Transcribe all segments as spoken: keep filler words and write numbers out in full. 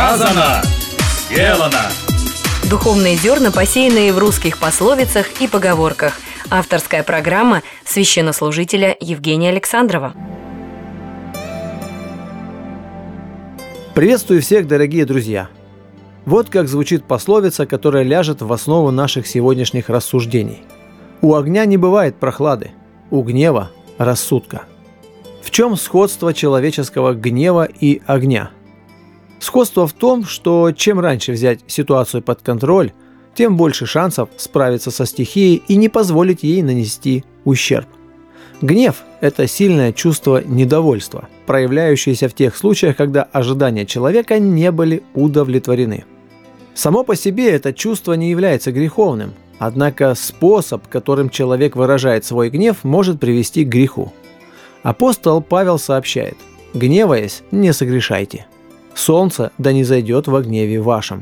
Сказано, сделано. Духовные зерна, посеянные в русских пословицах и поговорках. Авторская программа священнослужителя Евгения Александрова. Приветствую всех, дорогие друзья! Вот как звучит пословица, которая ляжет в основу наших сегодняшних рассуждений. У огня не бывает прохлады, у гнева – рассудка. В чем сходство человеческого гнева и огня? Сходство в том, что чем раньше взять ситуацию под контроль, тем больше шансов справиться со стихией и не позволить ей нанести ущерб. Гнев – это сильное чувство недовольства, проявляющееся в тех случаях, когда ожидания человека не были удовлетворены. Само по себе это чувство не является греховным, однако способ, которым человек выражает свой гнев, может привести к греху. Апостол Павел сообщает: «Гневаясь, не согрешайте. Солнце да не зайдет во гневе вашем».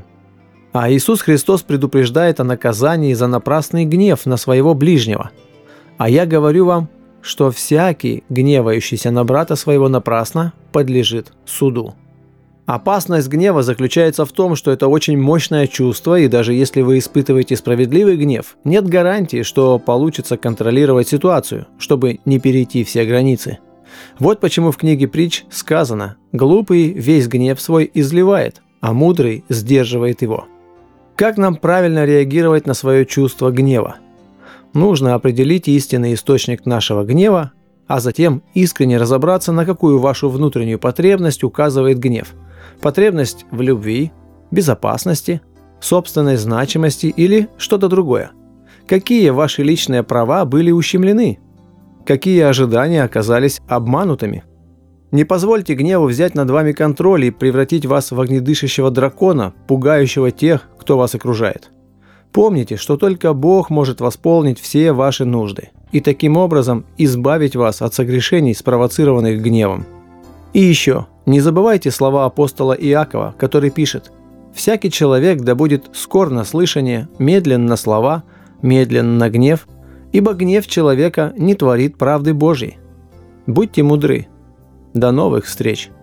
А Иисус Христос предупреждает о наказании за напрасный гнев на своего ближнего. «А я говорю вам, что всякий, гневающийся на брата своего напрасно, подлежит суду». Опасность гнева заключается в том, что это очень мощное чувство, и даже если вы испытываете справедливый гнев, нет гарантии, что получится контролировать ситуацию, чтобы не перейти все границы. Вот почему в книге Притч сказано: «Глупый весь гнев свой изливает, а мудрый сдерживает его». Как нам правильно реагировать на свое чувство гнева? Нужно определить истинный источник нашего гнева, а затем искренне разобраться, на какую вашу внутреннюю потребность указывает гнев. Потребность в любви, безопасности, собственной значимости или что-то другое. Какие ваши личные права были ущемлены? Какие ожидания оказались обманутыми? Не позвольте гневу взять над вами контроль и превратить вас в огнедышащего дракона, пугающего тех, кто вас окружает. Помните, что только Бог может восполнить все ваши нужды и таким образом избавить вас от согрешений, спровоцированных гневом. И еще, не забывайте слова апостола Иакова, который пишет: «Всякий человек да будет скор на слышание, медлен на слова, медлен на гнев, ибо гнев человека не творит правды Божьей». Будьте мудры. До новых встреч!